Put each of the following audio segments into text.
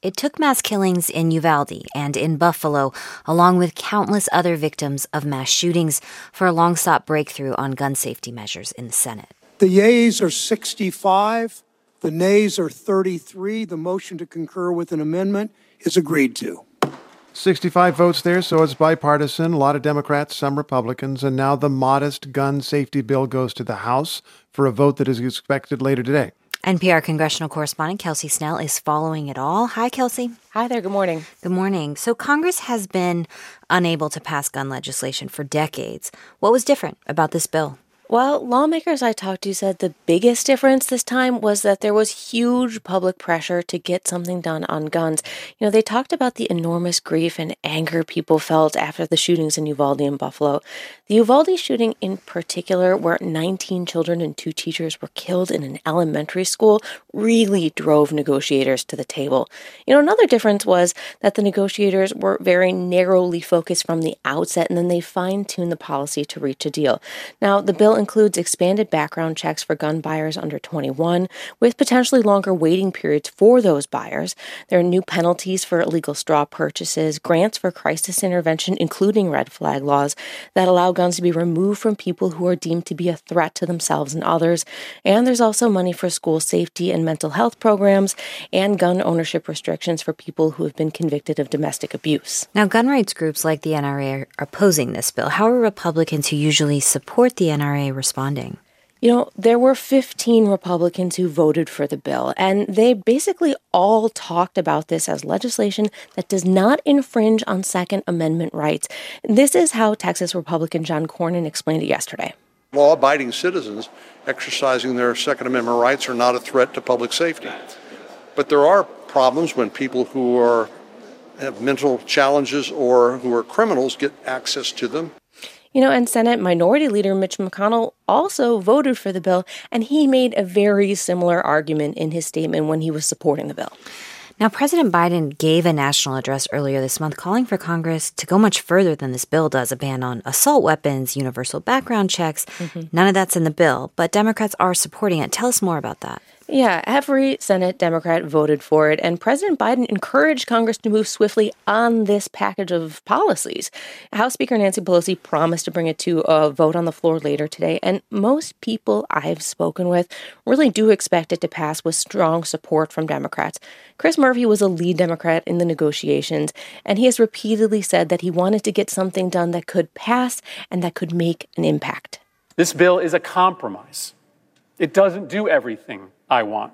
It took mass killings in Uvalde and in Buffalo, along with countless other victims of mass shootings, for a long-stop breakthrough on gun safety measures in the Senate. The yeas are 65, the nays are 33. The motion to concur with an amendment is agreed to. 65 votes there, so it's bipartisan. A lot of Democrats, some Republicans, and now the modest gun safety bill goes to the House for a vote that is expected later today. NPR congressional correspondent Kelsey Snell is following it all. Hi, Kelsey. Hi there. Good morning. Good morning. So Congress has been unable to pass gun legislation for decades. What was different about this bill? Well, lawmakers I talked to said the biggest difference this time was that there was huge public pressure to get something done on guns. They talked about the enormous grief and anger people felt after the shootings in Uvalde and Buffalo. The Uvalde shooting in particular, where 19 children and 2 teachers were killed in an elementary school, really drove negotiators to the table. Another difference was that the negotiators were very narrowly focused from the outset, and then they fine-tuned the policy to reach a deal. Now, the bill includes expanded background checks for gun buyers under 21, with potentially longer waiting periods for those buyers. There are new penalties for illegal straw purchases, grants for crisis intervention, including red flag laws that allow guns to be removed from people who are deemed to be a threat to themselves and others. And there's also money for school safety and mental health programs and gun ownership restrictions for people who have been convicted of domestic abuse. Now, gun rights groups like the NRA are opposing this bill. How are Republicans who usually support the NRA responding? There were 15 Republicans who voted for the bill, and they basically all talked about this as legislation that does not infringe on Second Amendment rights. This is how Texas Republican John Cornyn explained it yesterday. Law-abiding citizens exercising their Second Amendment rights are not a threat to public safety. But there are problems when people who have mental challenges or who are criminals get access to them. And Senate Minority Leader Mitch McConnell also voted for the bill, and he made a very similar argument in his statement when he was supporting the bill. Now, President Biden gave a national address earlier this month calling for Congress to go much further than this bill does, a ban on assault weapons, universal background checks. None of that's in the bill, but Democrats are supporting it. Tell us more about that. Yeah, every Senate Democrat voted for it, and President Biden encouraged Congress to move swiftly on this package of policies. House Speaker Nancy Pelosi promised to bring it to a vote on the floor later today, and most people I've spoken with really do expect it to pass with strong support from Democrats. Chris Murphy was a lead Democrat in the negotiations, and he has repeatedly said that he wanted to get something done that could pass and that could make an impact. This bill is a compromise. It doesn't do everything I want.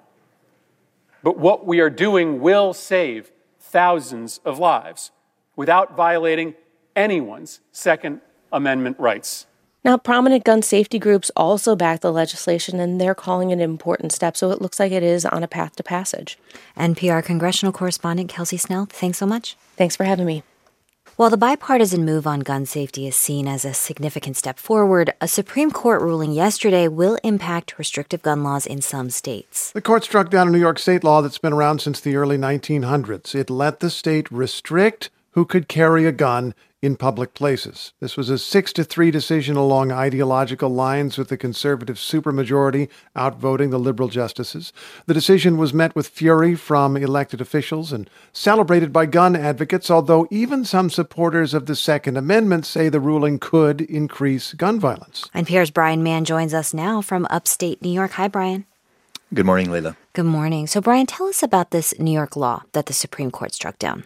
But what we are doing will save thousands of lives without violating anyone's Second Amendment rights. Now, prominent gun safety groups also back the legislation, and they're calling it an important step, so it looks like it is on a path to passage. NPR congressional correspondent Kelsey Snell, thanks so much. Thanks for having me. While the bipartisan move on gun safety is seen as a significant step forward, a Supreme Court ruling yesterday will impact restrictive gun laws in some states. The court struck down a New York state law that's been around since the early 1900s. It let the state restrict who could carry a gun in public places. This was a 6-3 decision along ideological lines, with the conservative supermajority outvoting the liberal justices. The decision was met with fury from elected officials and celebrated by gun advocates, although even some supporters of the Second Amendment say the ruling could increase gun violence. NPR's Brian Mann joins us now from upstate New York. Hi, Brian. Good morning, Leila. Good morning. So, Brian, tell us about this New York law that the Supreme Court struck down.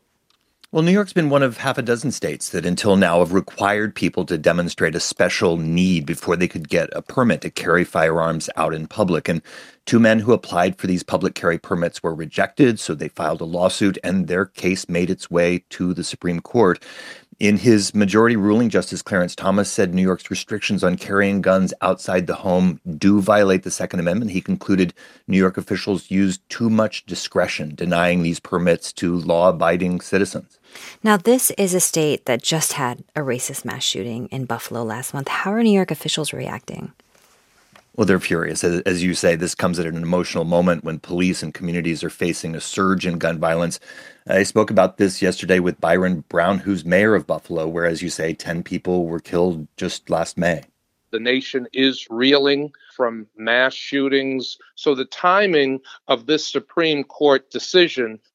Well, New York's been one of half a dozen states that until now have required people to demonstrate a special need before they could get a permit to carry firearms out in public. And 2 men who applied for these public carry permits were rejected, so they filed a lawsuit, and their case made its way to the Supreme Court. In his majority ruling, Justice Clarence Thomas said New York's restrictions on carrying guns outside the home do violate the Second Amendment. He concluded New York officials used too much discretion denying these permits to law-abiding citizens. Now, this is a state that just had a racist mass shooting in Buffalo last month. How are New York officials reacting? Well, they're furious. As you say, this comes at an emotional moment when police and communities are facing a surge in gun violence. I spoke about this yesterday with Byron Brown, who's mayor of Buffalo, where, as you say, 10 people were killed just last May. The nation is reeling from mass shootings. So the timing of this Supreme Court decision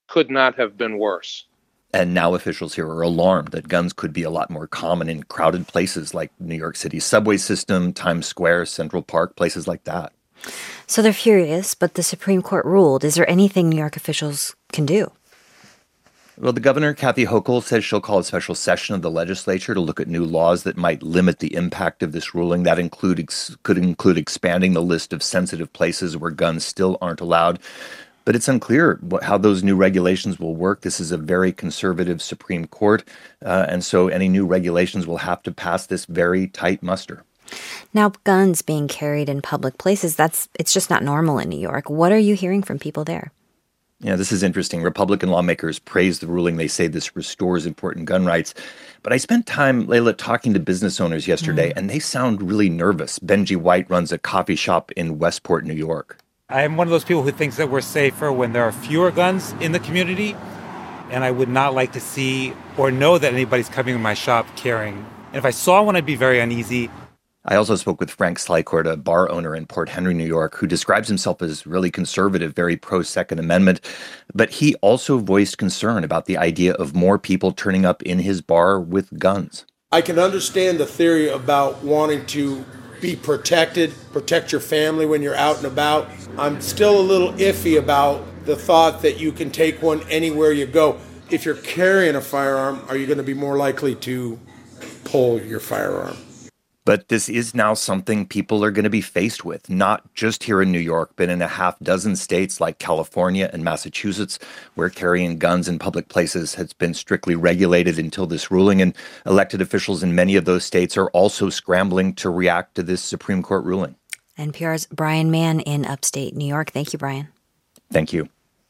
could not have been worse. And now officials here are alarmed that guns could be a lot more common in crowded places like New York City's subway system, Times Square, Central Park, places like that. So they're furious, but the Supreme Court ruled. Is there anything New York officials can do? Well, the governor, Kathy Hochul, says she'll call a special session of the legislature to look at new laws that might limit the impact of this ruling. That could include expanding the list of sensitive places where guns still aren't allowed. But it's unclear how those new regulations will work. This is a very conservative Supreme Court, and so any new regulations will have to pass this very tight muster. Now, guns being carried in public places, it's just not normal in New York. What are you hearing from people there? Yeah, this is interesting. Republican lawmakers praise the ruling. They say this restores important gun rights. But I spent time, Layla, talking to business owners yesterday, and they sound really nervous. Benji White runs a coffee shop in Westport, New York. I am one of those people who thinks that we're safer when there are fewer guns in the community, and I would not like to see or know that anybody's coming to my shop carrying. And if I saw one, I'd be very uneasy. I also spoke with Frank Slycourt, a bar owner in Port Henry, New York, who describes himself as really conservative, very pro-Second Amendment. But he also voiced concern about the idea of more people turning up in his bar with guns. I can understand the theory about wanting to be protect your family when you're out and about. I'm still a little iffy about the thought that you can take one anywhere you go. If you're carrying a firearm, are you going to be more likely to pull your firearm? But this is now something people are going to be faced with, not just here in New York, but in a half dozen states like California and Massachusetts, where carrying guns in public places has been strictly regulated until this ruling. And elected officials in many of those states are also scrambling to react to this Supreme Court ruling. NPR's Brian Mann in upstate New York. Thank you, Brian. Thank you.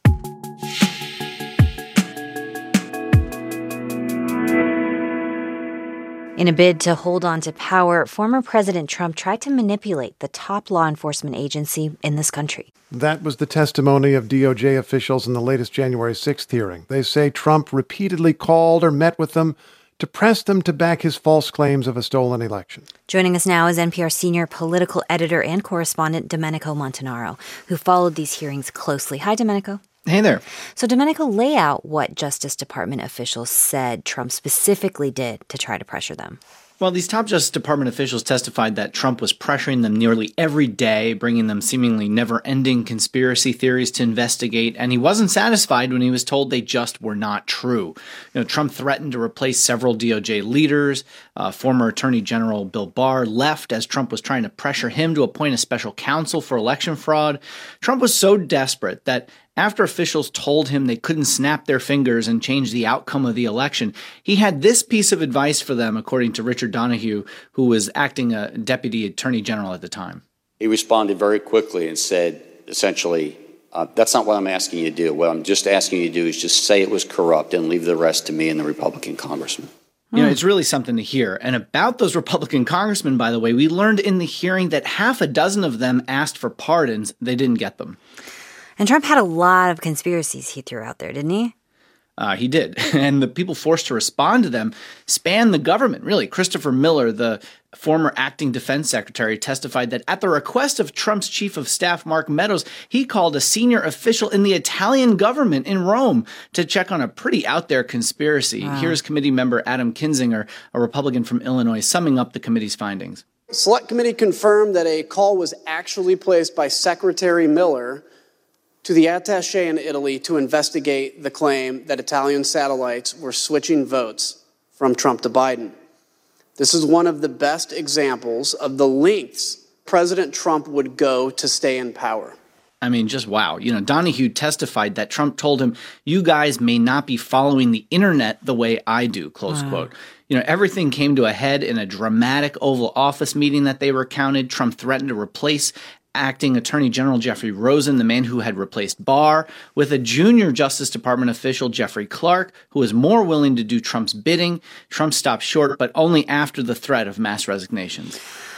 In a bid to hold on to power, former President Trump tried to manipulate the top law enforcement agency in this country. That was the testimony of DOJ officials in the latest January 6th hearing. They say Trump repeatedly called or met with them to press them to back his false claims of a stolen election. Joining us now is NPR senior political editor and correspondent Domenico Montanaro, who followed these hearings closely. Hi, Domenico. Hey there. So, Domenico, lay out what Justice Department officials said Trump specifically did to try to pressure them. Well, these top Justice Department officials testified that Trump was pressuring them nearly every day, bringing them seemingly never-ending conspiracy theories to investigate, and he wasn't satisfied when he was told they just were not true. Trump threatened to replace several DOJ leaders. Former Attorney General Bill Barr left as Trump was trying to pressure him to appoint a special counsel for election fraud. Trump was so desperate that after officials told him they couldn't snap their fingers and change the outcome of the election, he had this piece of advice for them, according to Richard Donahue, who was acting deputy attorney general at the time. He responded very quickly and said, essentially, that's not what I'm asking you to do. What I'm just asking you to do is just say it was corrupt and leave the rest to me and the Republican congressman. It's really something to hear. And about those Republican congressmen, by the way, we learned in the hearing that half a dozen of them asked for pardons. They didn't get them. And Trump had a lot of conspiracies he threw out there, didn't he? He did. And the people forced to respond to them span the government, really. Christopher Miller, the former acting defense secretary, testified that at the request of Trump's chief of staff, Mark Meadows, he called a senior official in the Italian government in Rome to check on a pretty out there conspiracy. Wow. Here's committee member Adam Kinzinger, a Republican from Illinois, summing up the committee's findings. The Select Committee confirmed that a call was actually placed by Secretary Miller to the attaché in Italy to investigate the claim that Italian satellites were switching votes from Trump to Biden. This is one of the best examples of the lengths President Trump would go to stay in power. I mean, just wow. Donahue testified that Trump told him, you guys may not be following the internet the way I do, close quote. Everything came to a head in a dramatic Oval Office meeting that they recounted. Trump threatened to replace acting Attorney General Jeffrey Rosen, the man who had replaced Barr, with a junior Justice Department official, Jeffrey Clark, who was more willing to do Trump's bidding. Trump stopped short, but only after the threat of mass resignations.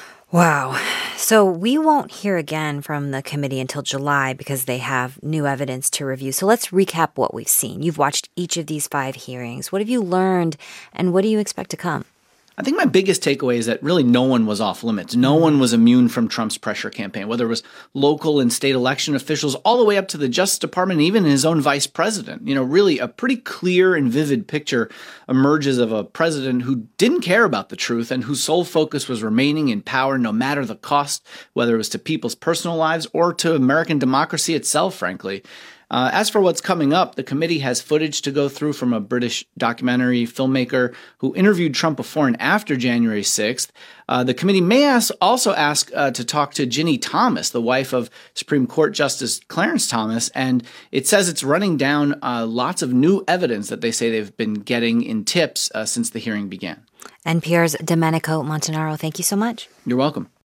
Wow. So we won't hear again from the committee until July because they have new evidence to review. So let's recap what we've seen. You've watched each of these 5 hearings. What have you learned, and what do you expect to come? I think my biggest takeaway is that really no one was off limits. No one was immune from Trump's pressure campaign, whether it was local and state election officials all the way up to the Justice Department, and even his own vice president. Really a pretty clear and vivid picture emerges of a president who didn't care about the truth and whose sole focus was remaining in power no matter the cost, whether it was to people's personal lives or to American democracy itself, frankly. As for what's coming up, the committee has footage to go through from a British documentary filmmaker who interviewed Trump before and after January 6th. The committee may also ask to talk to Ginny Thomas, the wife of Supreme Court Justice Clarence Thomas, and it says it's running down lots of new evidence that they say they've been getting in tips since the hearing began. NPR's Domenico Montanaro, thank you so much. You're welcome.